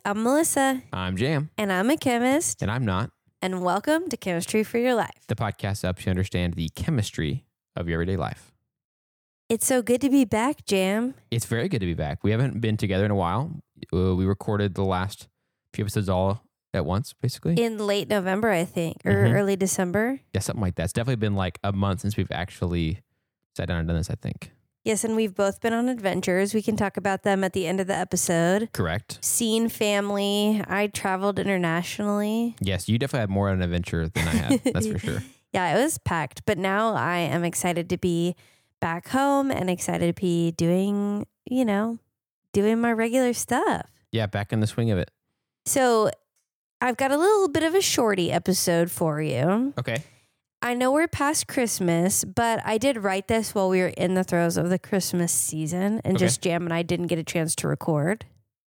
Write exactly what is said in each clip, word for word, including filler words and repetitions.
I'm Melissa. I'm Jam. And I'm a chemist. And I'm not. And welcome to Chemistry for Your Life. The podcast helps you understand the chemistry of your everyday life. It's so good to be back, Jam. It's very good to be back. We haven't been together in a while. Uh, we recorded the last few episodes all at once, basically. In late November, I think, or Mhm. early December. Yeah, something like that. It's definitely been like a month since we've actually sat down and done this, I think. Yes, and we've both been on adventures. We can talk about them at the end of the episode. Correct. Seen family. I traveled internationally. Yes, you definitely had more of an adventure than I had. That's for sure. Yeah, it was packed. But now I am excited to be back home and excited to be doing, you know, doing my regular stuff. Yeah, back in the swing of it. So I've got a little bit of a shorty episode for you. Okay. I know we're past Christmas, but I did write this while we were in the throes of the Christmas season, and Okay. just Jam and I didn't get a chance to record.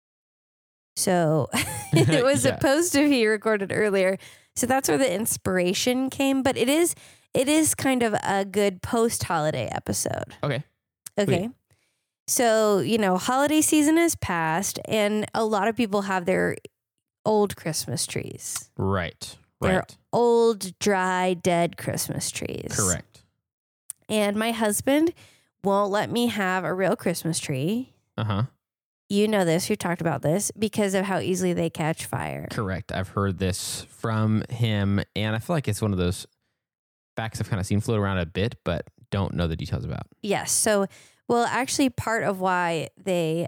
So it was Yeah. supposed to be recorded earlier. So that's where the inspiration came, but it is it is kind of a good post-holiday episode. Okay. Okay. Sweet. So, you know, holiday season has passed, and a lot of people have their old Christmas trees. Right. They're Right. old, dry, dead Christmas trees. Correct. And my husband won't let me have a real Christmas tree. Uh-huh. You know this, we talked about this, because of how easily they catch fire. Correct. I've heard this from him, and I feel like it's one of those facts I've kind of seen float around a bit, but don't know the details about. Yes. So, well, actually, part of why they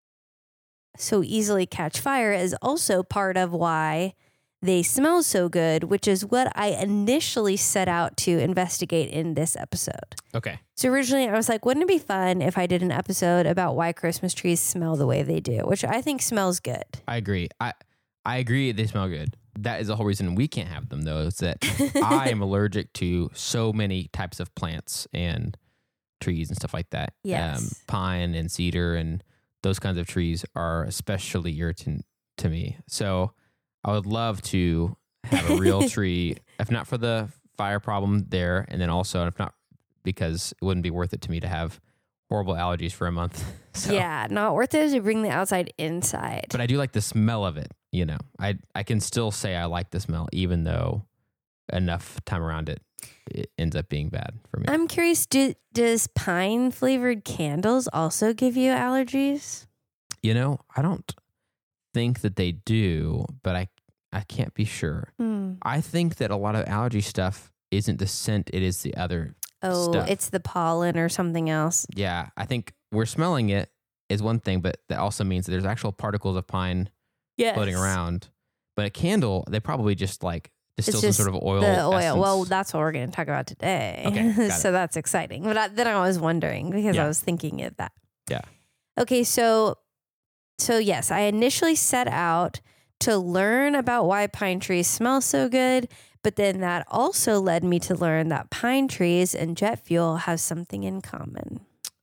so easily catch fire is also part of why they smell so good, which is what I initially set out to investigate in this episode. Okay. So originally I was like, wouldn't it be fun if I did an episode about why Christmas trees smell the way they do, which I think smells good. I agree. I I agree they smell good. That is the whole reason we can't have them, though, is that I am allergic to so many types of plants and trees and stuff like that. Yes. Pine and cedar and those kinds of trees are especially irritant to me. So I would love to have a real tree, if not for the fire problem there, and then also, if not because it wouldn't be worth it to me to have horrible allergies for a month. So, Yeah, not worth it to bring the outside inside. but I do like the smell of it. You know, I I can still say I like the smell, even though enough time around it, it ends up being bad for me. I'm curious, do, does pine flavored candles also give you allergies? You know, I don't think that they do, but I I can't be sure. Hmm. I think that a lot of allergy stuff isn't the scent, it is the other Oh, stuff. it's the pollen or something else. Yeah, I think we're smelling it is one thing, but that also means that there's actual particles of pine Yes. floating around. But a candle, they probably just like distill It's some just sort of oil. The oil. essence. Well, that's what we're going to talk about today. Okay, got So that's exciting. But I, then I was wondering because Yeah. I was thinking of that. Yeah. Okay, so so yes, I initially set out to learn about why pine trees smell so good, but then that also led me to learn that pine trees and jet fuel have something in common.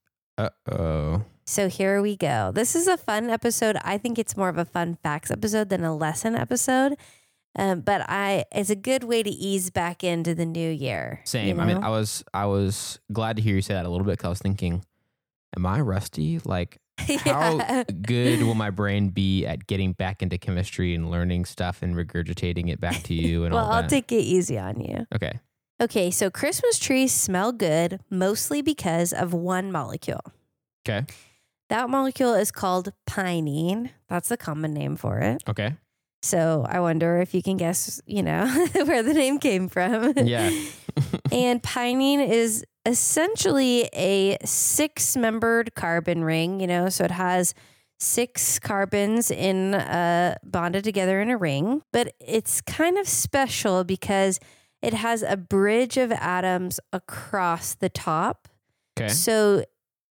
Uh-oh. So here we go. This is a fun episode. I think it's more of a fun facts episode than a lesson episode. Um, but I it's a good way to ease back into the new year. Same. you I mean, know? I was I was glad to hear you say that a little bit because I was thinking, am I rusty? Like, how Yeah. good will my brain be at getting back into chemistry and learning stuff and regurgitating it back to you and Well, all I'll that? take it easy on you. Okay. Okay, so Christmas trees smell good mostly because of one molecule. Okay. That molecule is called pinene. That's the common name for it. Okay. So I wonder if you can guess, you know, where the name came from. Yeah. And pinene is essentially a six-membered carbon ring, you know, so it has six carbons in uh, bonded together in a ring, but it's kind of special because it has a bridge of atoms across the top. Okay. So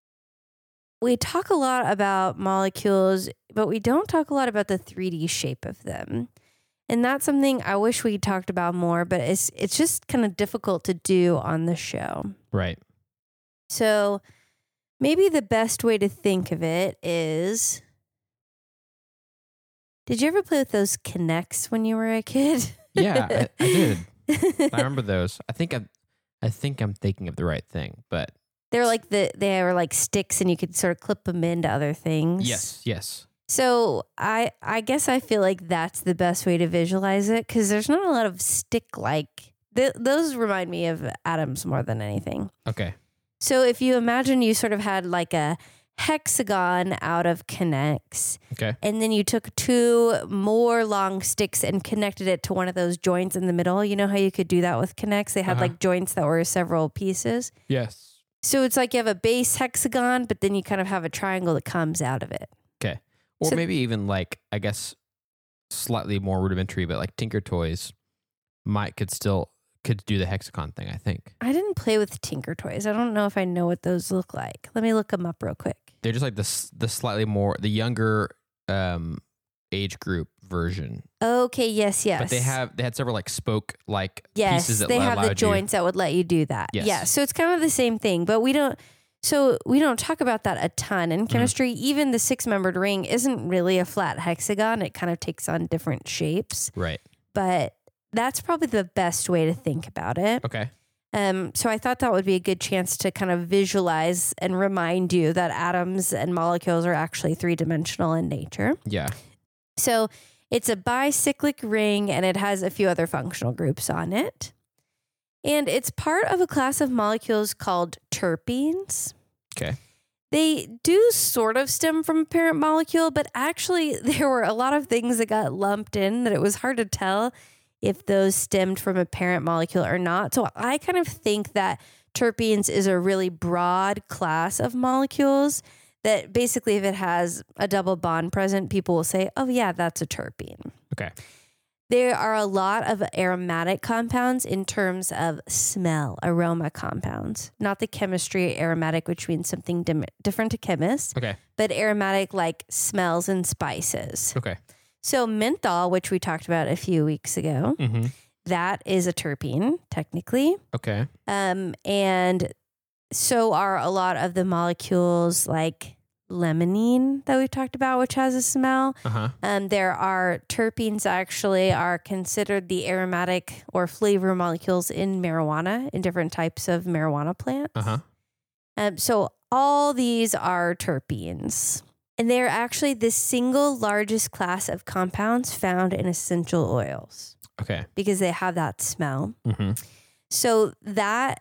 we talk a lot about molecules, but we don't talk a lot about the three D shape of them. And that's something I wish we talked about more, but it's it's just kind of difficult to do on the show. Right. So maybe the best way to think of it is, did you ever play with those Kinects when you were a kid? Yeah, I, I did. I remember those. I think I'm, I think I'm thinking of the right thing, but They were like the they were like sticks, and you could sort of clip them into other things. yes, yes. So I I guess I feel like that's the best way to visualize it because there's not a lot of stick like th- those remind me of atoms more than anything. Okay. So if you imagine you sort of had like a hexagon out of connects, Okay. and then you took two more long sticks and connected it to one of those joints in the middle. You know how you could do that with connects? They had Uh-huh. like joints that were several pieces. Yes. So it's like you have a base hexagon, but then you kind of have a triangle that comes out of it. Okay. Or So- maybe even like, I guess, slightly more rudimentary, but like Tinker Toys might could still could do the hexagon thing, I think. I didn't play with Tinker Toys. I don't know if I know what those look like. Let me look them up real quick. They're just like the s- the slightly more the younger um age group version. Okay, yes, yes. But they have they had several like spoke like yes, pieces that they have allowed the joints that would let you do that. Yes. Yeah, so it's kind of the same thing, but we don't. So we don't talk about that a ton in chemistry. Even the six-membered ring isn't really a flat hexagon. It kind of takes on different shapes, you. Right. but that's probably the best way to think about it. Okay. Um, so I thought that would be a good chance to kind of visualize and remind you that atoms and molecules are actually three-dimensional in nature. Yeah. So it's a bicyclic ring and it has a few other functional groups on it. And it's part of a class of molecules called terpenes. Okay. They do sort of stem from a parent molecule, but actually there were a lot of things that got lumped in that it was hard to tell if those stemmed from a parent molecule or not. So I kind of think that terpenes is a really broad class of molecules that basically if it has a double bond present, people will say, oh yeah, that's a terpene. Okay. There are a lot of aromatic compounds in terms of smell, aroma compounds, not the chemistry aromatic, which means something dim- different to chemists, Okay. but aromatic like smells and spices. Okay. So menthol, which we talked about a few weeks ago, Mm-hmm. that is a terpene technically. Okay. Um, and so are a lot of the molecules like limonene that we've talked about, which has a smell. Uh-huh. Um, there are terpenes actually are considered the aromatic or flavor molecules in marijuana, in different types of marijuana plants. Uh-huh. Um, so all these are terpenes. And they're actually the single largest class of compounds found in essential oils Okay. because they have that smell. Mm-hmm. So that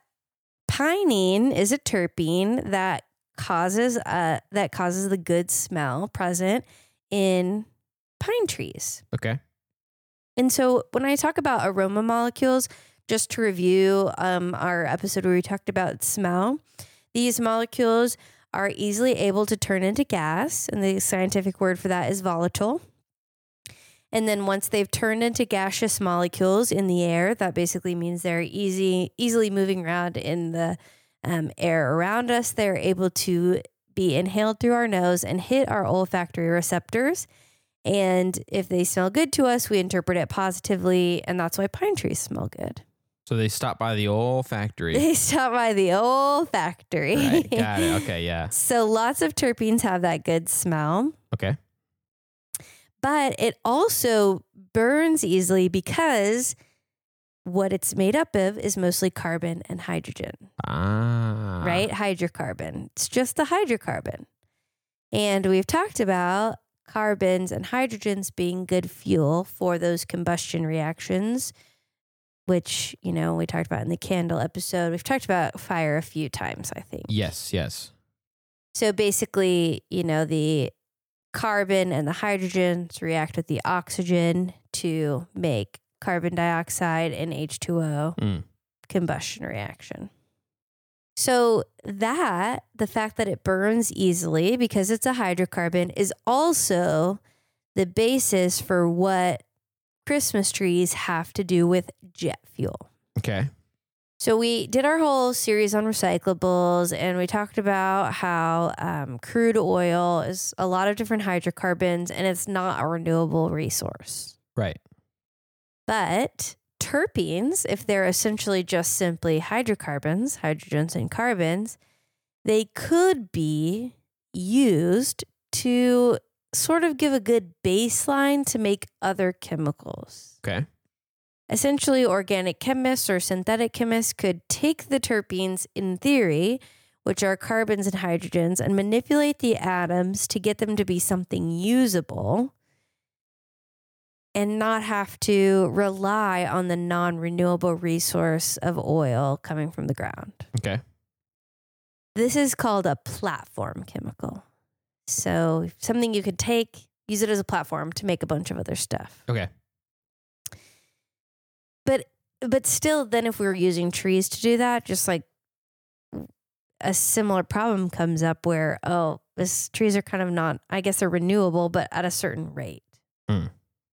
pinene is a terpene that causes uh that causes the good smell present in pine trees. Okay. And so when I talk about aroma molecules, just to review um, our episode where we talked about smell, these molecules are easily able to turn into gas, and the scientific word for that is volatile. And then once they've turned into gaseous molecules in the air, that basically means they're easy, easily moving around in the um, air around us. They're able to be inhaled through our nose and hit our olfactory receptors. And if they smell good to us, we interpret it positively, and that's why pine trees smell good. So they stopped by the old factory. They stop by the olfactory. Right. Got it. Okay. Yeah. So lots of terpenes have that good smell. Okay. But it also burns easily because what it's made up of is mostly carbon and hydrogen, Ah. right? Hydrocarbon. It's just the hydrocarbon. And we've talked about carbons and hydrogens being good fuel for those combustion reactions, which, you know, we talked about in the candle episode. We've talked about fire a few times, I think. Yes. Yes. So basically, you know, the carbon and the hydrogens react with the oxygen to make carbon dioxide and H two O Mm. combustion reaction. So that, the fact that it burns easily because it's a hydrocarbon, is also the basis for what Christmas trees have to do with jet fuel. Okay. So we did our whole series on recyclables, and we talked about how um, crude oil is a lot of different hydrocarbons, and it's not a renewable resource. Right. But terpenes, if they're essentially just simply hydrocarbons, hydrogens and carbons, they could be used to sort of give a good baseline to make other chemicals. Okay. Essentially, organic chemists or synthetic chemists could take the terpenes, in theory, which are carbons and hydrogens, and manipulate the atoms to get them to be something usable and not have to rely on the non-renewable resource of oil coming from the ground. Okay. This is called a platform chemical. So something you could take, use it as a platform to make a bunch of other stuff. Okay. But but still, then if we were using trees to do that, just like a similar problem comes up where, oh, this trees are kind of not, I guess they're renewable, but at a certain rate. Mm.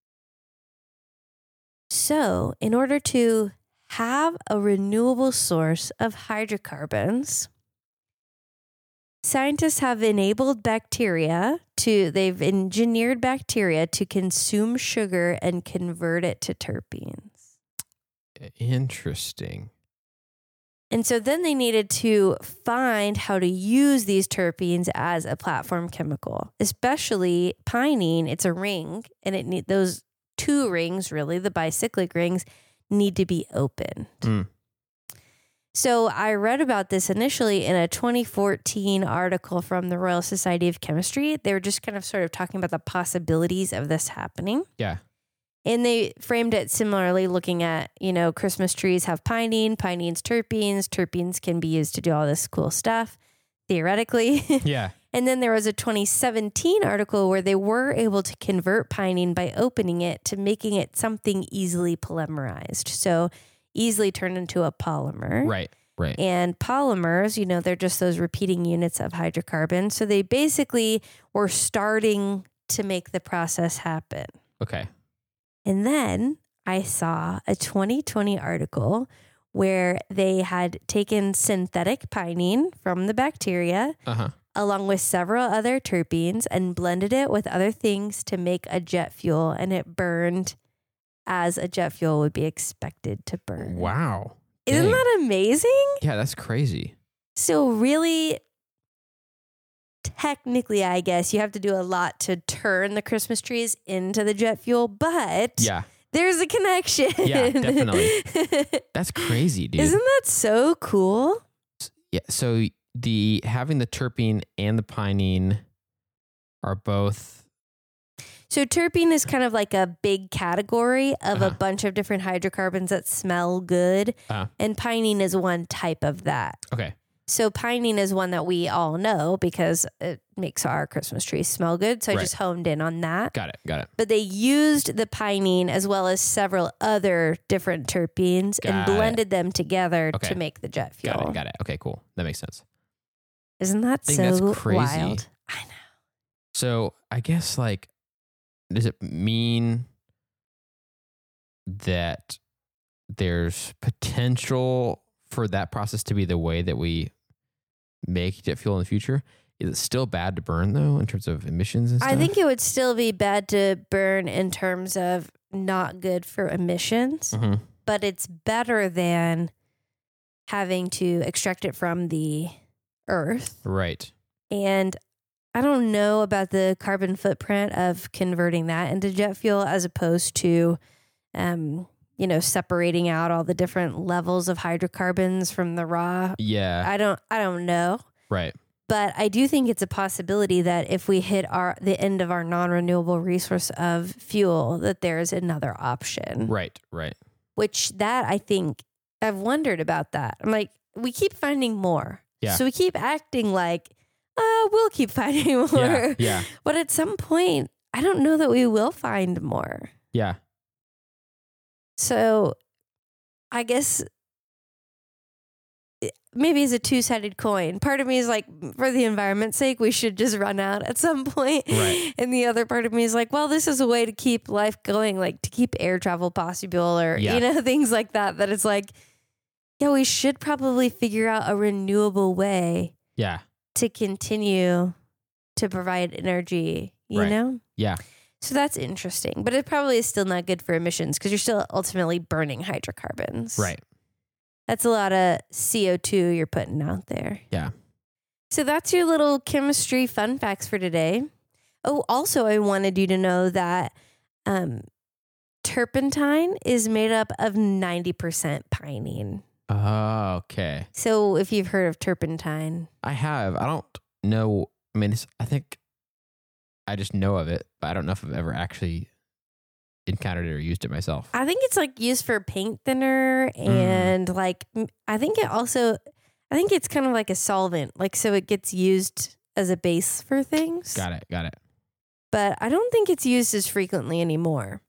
So in order to have a renewable source of hydrocarbons, scientists have enabled bacteria to, they've engineered bacteria to consume sugar and convert it to terpenes. Interesting. And so then they needed to find how to use these terpenes as a platform chemical, especially pinene. It's a ring, and it need those two rings, really, the bicyclic rings, need to be opened. Mm. So I read about this initially in a twenty fourteen article from the Royal Society of Chemistry. They were just kind of sort of talking about the possibilities of this happening. Yeah. And they framed it similarly, looking at, you know, Christmas trees have pinene, pinene's terpenes. Terpenes can be used to do all this cool stuff, theoretically. Yeah. And then there was a twenty seventeen article where they were able to convert pinene by opening it to making it something easily polymerized. So easily turned into a polymer. Right. Right. And polymers, you know, they're just those repeating units of hydrocarbon. So they basically were starting to make the process happen. Okay. And then I saw a twenty twenty article where they had taken synthetic pinene from the bacteria, Uh-huh. along with several other terpenes, and blended it with other things to make a jet fuel. And it burned as a jet fuel would be expected to burn. Wow. Isn't Dang. that amazing? Yeah, that's crazy. So really, technically, I guess you have to do a lot to turn the Christmas trees into the jet fuel, but Yeah. there's a connection. Yeah, definitely. That's crazy, dude. Isn't that so cool? Yeah. So the having the terpene and the pinene are both So terpene is kind of like a big category of Uh-huh. a bunch of different hydrocarbons that smell good. Uh-huh. And pinene is one type of that. okay. So pinene is one that we all know because it makes our Christmas trees smell good. So I Right. just honed in on that. Got it. Got it. But they used the pinene as well as several other different terpenes and Got it. blended them together Okay. to make the jet fuel. Got it. Got it. Okay, cool. That makes sense. Isn't that I think so that's crazy. wild? I know. So I guess like, does it mean that there's potential for that process to be the way that we make jet fuel in the future? Is it still bad to burn though in terms of emissions and stuff? I think it would still be bad to burn in terms of not good for emissions, hmm but it's better than having to extract it from the earth. Right. And I don't know about the carbon footprint of converting that into jet fuel as opposed to, um, you know, separating out all the different levels of hydrocarbons from the raw. Yeah. I don't, I don't know. right. But I do think it's a possibility that if we hit our the end of our non-renewable resource of fuel, that there's another option. Right. Right. Which that I think I've wondered about that. I'm like, we keep finding more. Yeah. So we keep acting like, uh, we'll keep finding more. Yeah. Yeah. But at some point, I don't know that we will find more. Yeah. So I guess it- maybe it's a two-sided coin. Part of me is like, for the environment's sake, we should just run out at some point. Right. And the other part of me is like, well, this is a way to keep life going, like to keep air travel possible or, Yeah. you know, things like that. That it's like, yeah, we should probably figure out a renewable way Yeah. to continue to provide energy, you Right. know? Yeah. So that's interesting. But it probably is still not good for emissions because you're still ultimately burning hydrocarbons. Right. That's a lot of C O two you're putting out there. Yeah. So that's your little chemistry fun facts for today. Oh, also, I wanted you to know that um, turpentine is made up of ninety percent pinene. Oh, okay. So if you've heard of turpentine, I have. I don't know. I mean, it's, I think I just know of it, but I don't know if I've ever actually encountered it or used it myself. I think it's like used for paint thinner and mm. like m- I think it also I think it's kind of like a solvent, like so it gets used as a base for things. Got it. Got it. But I don't think it's used as frequently anymore.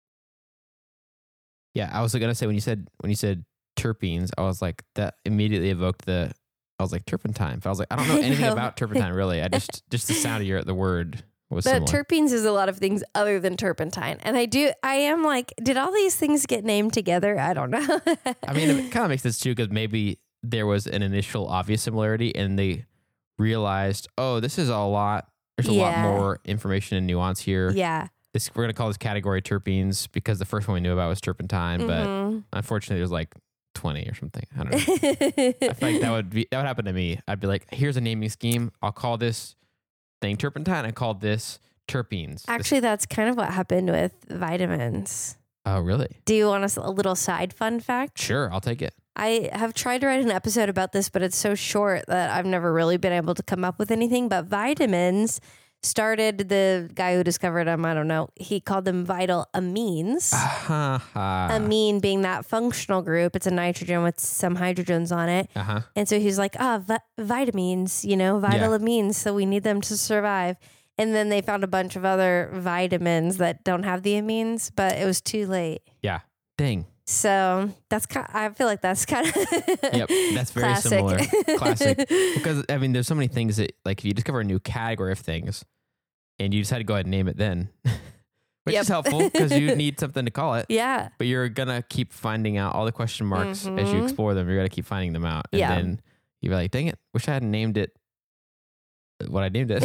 Yeah, I was gonna say when you said when you said terpenes, I was like that immediately evoked the. I was like turpentine. But I was like, I don't know anything know. about turpentine really. I just just the sound of your the word was. But similar. terpenes is a lot of things other than turpentine, and I do. I am like, did all these things get named together? I don't know. I mean, it kind of makes sense too because maybe there was an initial obvious similarity, and they realized, oh, this is a lot. There's a yeah. lot more information and nuance here. Yeah. This, we're gonna call this category terpenes because the first one we knew about was turpentine, mm-hmm. but unfortunately, there's like twenty or something. I don't know. I feel like that would be that would happen to me. I'd be like, here's a naming scheme. I'll call this thing turpentine. I call this terpenes. Actually, this- that's kind of what happened with vitamins. Oh, really? Do you want a, a little side fun fact? Sure, I'll take it. I have tried to write an episode about this, but it's so short that I've never really been able to come up with anything. But vitamins started, the guy who discovered them, I don't know, he called them vital amines. Uh-huh. Amine being that functional group. It's a nitrogen with some hydrogens on it. Uh-huh. And so he's like, ah, vi- vitamins, you know, vital yeah. amines. So we need them to survive. And then they found a bunch of other vitamins that don't have the amines, but it was too late. Yeah. Dang. So that's kind of, I feel like that's kind of yep, that's very classic. similar. Classic. Because I mean, there's so many things that like if you discover a new category of things and you decide to go ahead and name it then, which yep. is helpful because you need something to call it. Yeah. But you're gonna keep finding out all the question marks mm-hmm. as you explore them. You're gonna keep finding them out. And yeah. then you're like, dang it, wish I hadn't named it what I named it.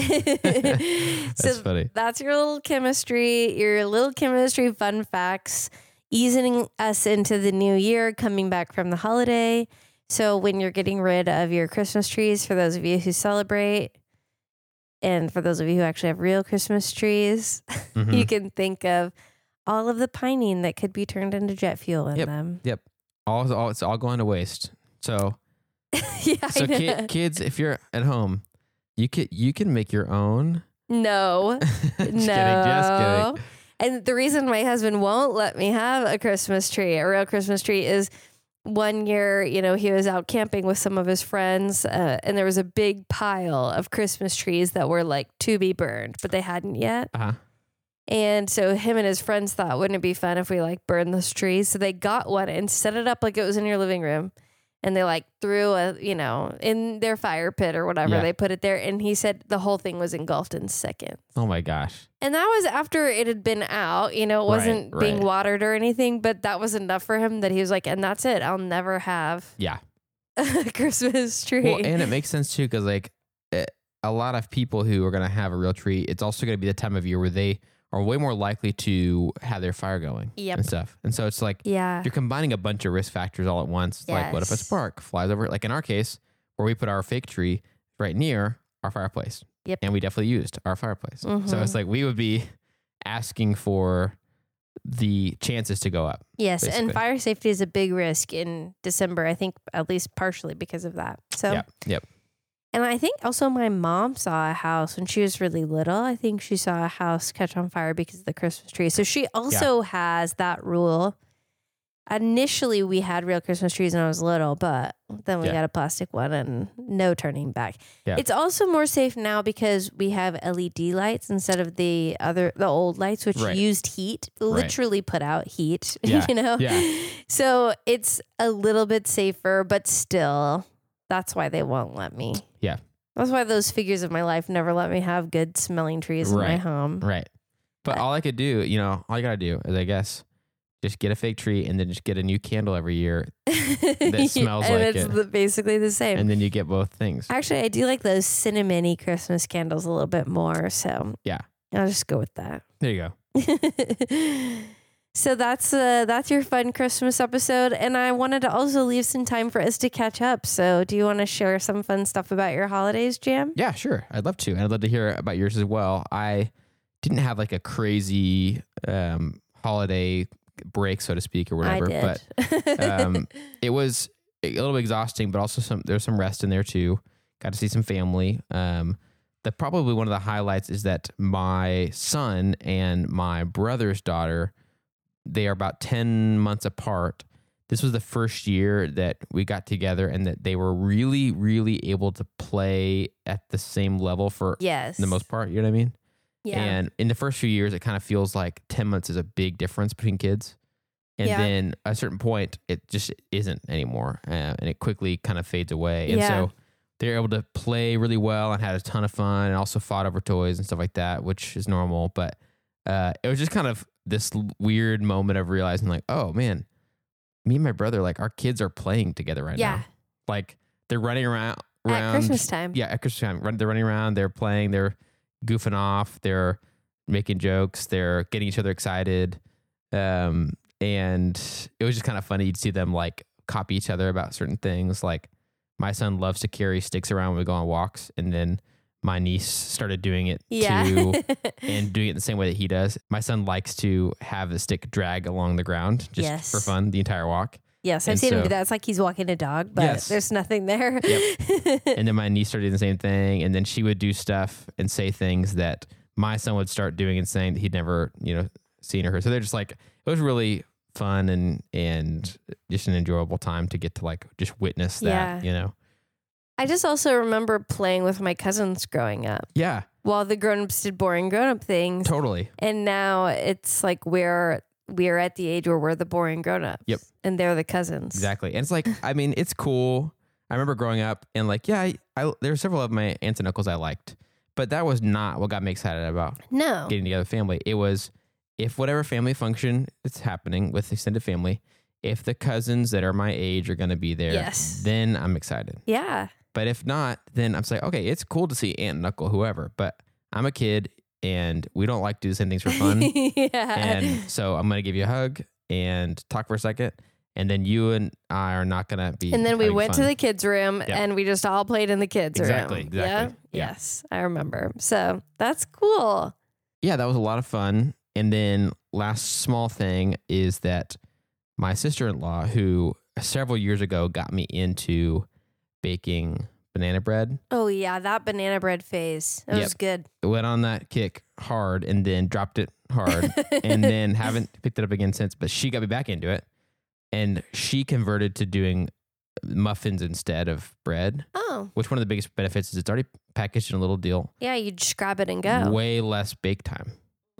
That's so funny. That's your little chemistry, your little chemistry fun facts, easing us into the new year, coming back from the holiday. So when you're getting rid of your Christmas trees, for those of you who celebrate, and for those of you who actually have real Christmas trees, mm-hmm. you can think of all of the pining that could be turned into jet fuel in yep. them. Yep. All, all it's all going to waste. So, yeah, so ki- kids, if you're at home, you can you can make your own. No, just no. kidding, just kidding. And the reason my husband won't let me have a Christmas tree, a real Christmas tree, is one year, you know, he was out camping with some of his friends, uh, and there was a big pile of Christmas trees that were like to be burned, but they hadn't yet. Uh-huh. And so him and his friends thought, wouldn't it be fun if we like burn those trees? So they got one and set it up like it was in your living room. And they like threw a, you know, in their fire pit or whatever, yeah. they put it there. And he said the whole thing was engulfed in seconds. Oh my gosh. And that was after it had been out, you know, it wasn't right, being right. watered or anything, but that was enough for him that he was like, and that's it. I'll never have yeah. a Christmas tree. Well, and it makes sense too, because like it, a lot of people who are going to have a real tree, it's also going to be the time of year where they are way more likely to have their fire going yep. and stuff. And so it's like, yeah. you're combining a bunch of risk factors all at once. Yes. Like what if a spark flies over? Like in our case, where we put our fake tree right near our fireplace. Yep. And we definitely used our fireplace. Mm-hmm. So it's like we would be asking for the chances to go up. Yes. basically. And fire safety is a big risk in December, I think, at least partially because of that. So, yep. Yep. And I think also my mom saw a house when she was really little. I think she saw a house catch on fire because of the Christmas tree. So she also yeah. has that rule. Initially, we had real Christmas trees when I was little, but then we yeah. got a plastic one and no turning back. Yeah. It's also more safe now because we have L E D lights instead of the other, the old lights, which right. used heat, literally right. put out heat, yeah. you know? Yeah. So it's a little bit safer, but still, that's why they won't let me. Yeah. That's why those figures of my life never let me have good smelling trees right. in my home. Right. But, but all I could do, you know, all you got to do is, I guess, just get a fake tree and then just get a new candle every year that smells and like it's it. The, basically the same. And then you get both things. Actually, I do like those cinnamony Christmas candles a little bit more. So yeah, I'll just go with that. There you go. So that's uh, that's your fun Christmas episode. And I wanted to also leave some time for us to catch up. So do you want to share some fun stuff about your holidays, Jam? Yeah, sure. I'd love to. And I'd love to hear about yours as well. I didn't have like a crazy um, holiday break, so to speak, or whatever. I did. But um, it was a little bit exhausting, but also some there's some rest in there too. Got to see some family. Um, the probably one of the highlights is that my son and my brother's daughter, they are about ten months apart. This was the first year that we got together and that they were really, really able to play at the same level for Yes. the most part. You know what I mean? Yeah. And in the first few years, it kind of feels like ten months is a big difference between kids. And Yeah. then at a certain point, it just isn't anymore. Uh, and it quickly kind of fades away. And Yeah. so they're able to play really well and had a ton of fun and also fought over toys and stuff like that, which is normal. But uh, it was just kind of this l- weird moment of realizing like, oh man, me and my brother, like our kids are playing together right Yeah. now. Like they're running around. At around Christmas time. Yeah, at Christmas time. Run, they're running around. They're playing. They're goofing off. They're making jokes. They're getting each other excited. Um, and it was just kind of funny. You'd see them like copy each other about certain things. Like my son loves to carry sticks around when we go on walks. And then my niece started doing it Yeah. too and doing it the same way that he does. My son likes to have the stick drag along the ground just Yes. for fun the entire walk. Yes, I've And seen him so- do that. It's like he's walking a dog, but Yes. there's nothing there. Yep. And then my niece started doing the same thing. And then she would do stuff and say things that my son would start doing and saying that he'd never, you know, seen or heard. So they're just like, it was really fun and, and just an enjoyable time to get to like just witness that, Yeah. you know? I just also remember playing with my cousins growing up Yeah, while the grown-ups did boring grown-up things. totally. And now it's like we're we're at the age where we're the boring grown-ups. Yep. And they're the cousins. Exactly. And it's like, I mean, it's cool. I remember growing up and like, yeah, I, I, there were several of my aunts and uncles I liked, but that was not what got me excited about No. getting together with family. It was if whatever family function is happening with extended family, if the cousins that are my age are going to be there, Yes. then I'm excited. Yeah. But if not, then I'm saying, okay, it's cool to see aunt and uncle, whoever, but I'm a kid and we don't like to do the same things for fun. yeah. And so I'm going to give you a hug and talk for a second. And then you and I are not going to be. And then we having went fun. to the kids' room Yep. and we just all played in the kids' Exactly, room. exactly. Yeah? Yeah. Yes, I remember. So that's cool. Yeah, that was a lot of fun. And then last small thing is that my sister-in-law, who several years ago got me into baking banana bread, Oh yeah, that banana bread phase. That was Yep. good. went on that kick hard and then dropped it hard and then haven't picked it up again since. But she got me back into it and she converted to doing muffins instead of bread, Oh, which one of the biggest benefits is it's already packaged in a little deal. yeah, you just grab it and go. Way less bake time,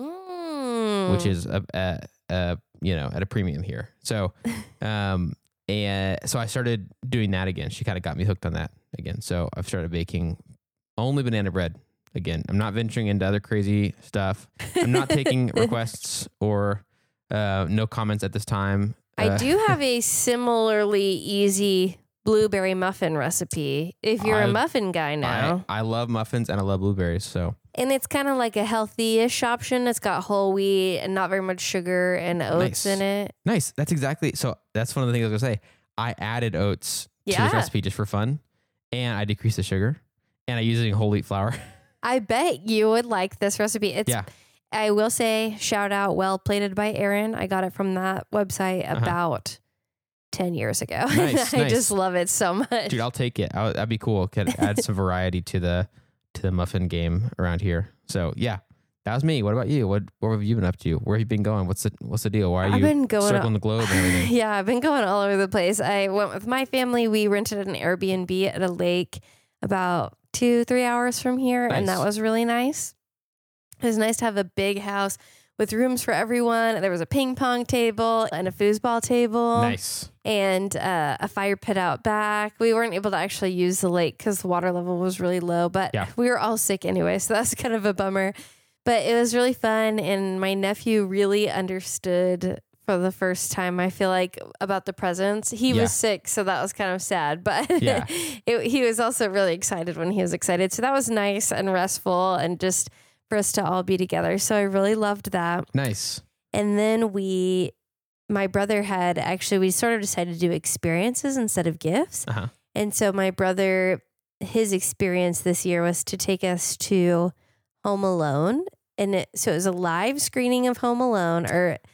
Mm. which is a, a, a you know at a premium here. So, um, and so I started doing that again. She kind of got me hooked on that again. So I've started baking only banana bread again. I'm not venturing into other crazy stuff. I'm not taking requests or uh, no comments at this time. I Uh, do have a similarly easy blueberry muffin recipe if you're a I- muffin guy now. I, I love muffins and I love blueberries. So And it's kind of like a healthy-ish option. It's got whole wheat and not very much sugar and oats Nice. in it. nice. That's exactly. So that's one of the things I was gonna say. I added oats to Yeah. this recipe just for fun, and I decreased the sugar, and I use it in whole wheat flour. I bet you would like this recipe. It's Yeah. I will say, shout out, well plated by Erin. I got it from that website Uh-huh. about ten years ago. Nice, I nice. just love it so much. Dude, I'll take it. I'll, that'd be cool. Could add some variety to the to the muffin game around here. So yeah, that was me. What about you? What what have you been up to? Where have you been going? What's the what's the deal? Why are I've you been going circling the globe and everything? Yeah, I've been going all over the place. I went with my family. We rented an Airbnb at a lake about two, three hours from here, and that Nice. was really nice. It was nice to have a big house with rooms for everyone. There was a ping pong table and a foosball table. Nice. And uh, a fire pit out back. We weren't able to actually use the lake because the water level was really low, but Yeah. we were all sick anyway, so that's kind of a bummer. But it was really fun, and my nephew really understood for the first time, I feel like, about the presents. He Yeah. was sick, so that was kind of sad, but Yeah. it, he was also really excited when he was excited. So that was nice and restful and just for us to all be together. So I really loved that. Nice. And then we, my brother had actually, we sort of decided to do experiences instead of gifts. Uh-huh. And so my brother, his experience this year was to take us to Home Alone. And it, so it was a live screening of Home Alone, or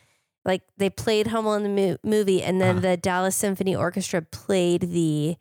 like they played Home Alone the mo- movie, and then Uh-huh. the Dallas Symphony Orchestra played the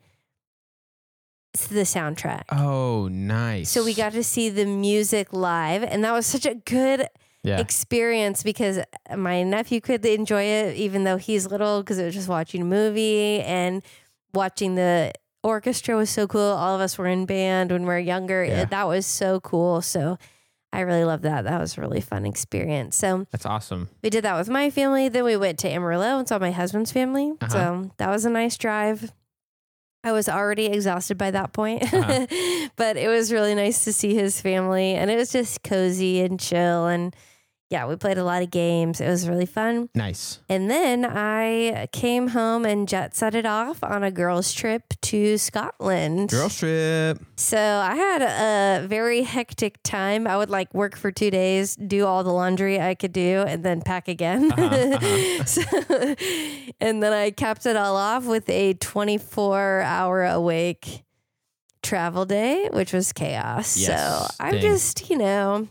the soundtrack. Oh, nice. So we got to see the music live, and that was such a good yeah. experience because my nephew could enjoy it even though he's little, because it was just watching a movie, and watching the orchestra was so cool. All of us were in band when we were younger. Yeah. It, that was so cool. So I really loved that. That was a really fun experience. So That's awesome. we did that with my family. Then we went to Amarillo and saw my husband's family. Uh-huh. So that was a nice drive. I was already exhausted by that point, Uh-huh. but it was really nice to see his family, and it was just cozy and chill. And yeah, we played a lot of games. It was really fun. Nice. And then I came home and jet set it off on a girls' trip to Scotland. Girls trip. So I had a very hectic time. I would like work for two days, do all the laundry I could do, and then pack again. Uh-huh, uh-huh. So, and then I capped it all off with a twenty-four hour awake travel day, which was chaos. Yes, so I'm dang. just, you know,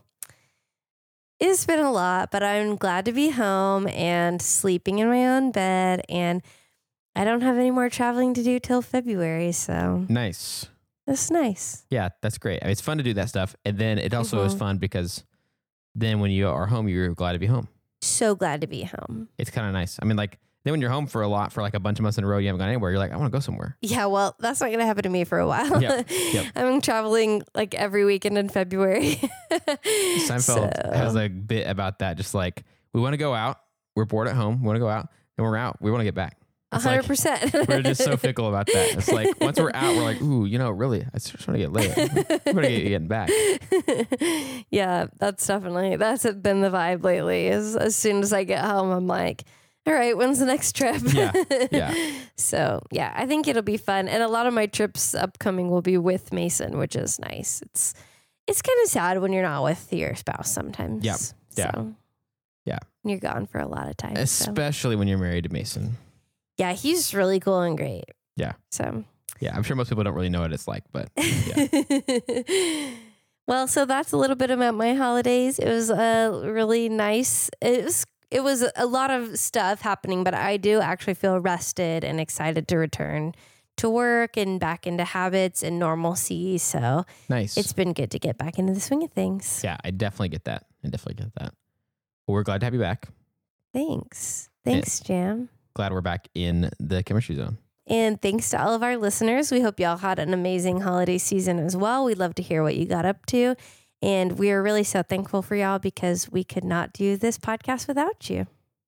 it's been a lot, but I'm glad to be home and sleeping in my own bed. And I don't have any more traveling to do till February. So Nice. that's nice. Yeah, that's great. I mean, it's fun to do that stuff. And then it also is Mhm. fun because then when you are home, you're glad to be home. So glad to be home. It's kind of nice. I mean, like, then when you're home for a lot, for like a bunch of months in a row, you haven't gone anywhere. You're like, I want to go somewhere. Yeah, well, that's not going to happen to me for a while. Yep, yep. I'm traveling like every weekend in February. Seinfeld So- has a bit about that. Just like, we want to go out. We're bored at home. We want to go out. And we're out. We want to get back. A It's hundred like, percent. we're just so fickle about that. It's like, once we're out, we're like, ooh, you know, really, I just want to get laid. We're going to get getting back. Yeah, that's definitely, that's been the vibe lately. Is as soon as I get home, I'm like, all right, when's the next trip? Yeah, yeah. So yeah, I think it'll be fun. And a lot of my trips upcoming will be with Mason, which is nice. It's, it's kind of sad when you're not with your spouse sometimes. Yep. Yeah. So, Yeah. You're gone for a lot of time. So. Especially when you're married to Mason. Yeah, he's really cool and great. Yeah. So Yeah, I'm sure most people don't really know what it's like, but yeah. Well, so that's a little bit about my holidays. It was uh, really nice. It was it was a lot of stuff happening, but I do actually feel rested and excited to return to work and back into habits and normalcy. So Nice. it's been good to get back into the swing of things. Yeah, I definitely get that. I definitely get that. Well, we're glad to have you back. Thanks. Thanks, Jam. Glad we're back in the chemistry zone. And thanks to all of our listeners. We hope y'all had an amazing holiday season as well. We'd love to hear what you got up to. And we are really so thankful for y'all because we could not do this podcast without you.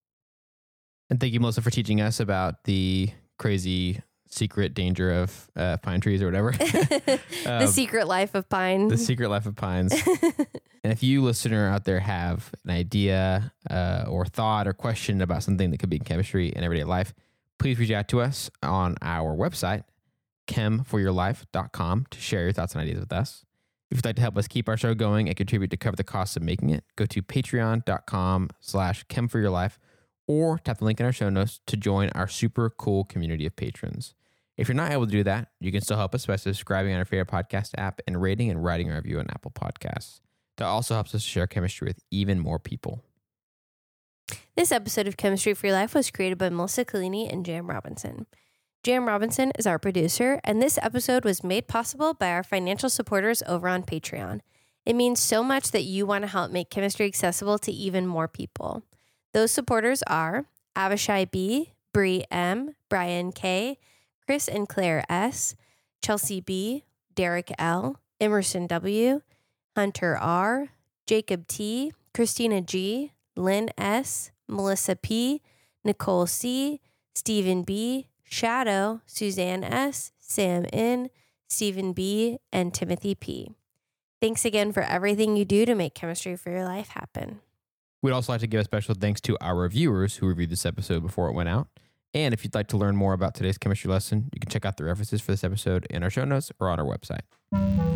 And thank you, Melissa, for teaching us about the crazy secret danger of uh, pine trees or whatever. the Um, secret life of pine. The secret life of pines. And if you listener out there have an idea uh, or thought or question about something that could be in chemistry and everyday life, please reach out to us on our website, chem for your life dot com, to share your thoughts and ideas with us. If you'd like to help us keep our show going and contribute to cover the costs of making it, go to patreon.com slash chemforyourlife or tap the link in our show notes to join our super cool community of patrons. If you're not able to do that, you can still help us by subscribing on our favorite podcast app and rating and writing a review on Apple Podcasts. That also helps us share chemistry with even more people. This episode of Chemistry for Your Life was created by Melissa Collini and Jam Robinson. Jam Robinson is our producer, and this episode was made possible by our financial supporters over on Patreon. It means so much that you want to help make chemistry accessible to even more people. Those supporters are Avishai B., Bree M., Brian K., Chris and Claire S., Chelsea B., Derek L., Emerson W., Hunter R., Jacob T., Christina G., Lynn S., Melissa P., Nicole C., Stephen B., Shadow, Suzanne S., Sam N., Stephen B., and Timothy P. Thanks again for everything you do to make Chemistry for Your Life happen. We'd also like to give a special thanks to our reviewers who reviewed this episode before it went out. And if you'd like to learn more about today's chemistry lesson, you can check out the references for this episode in our show notes or on our website.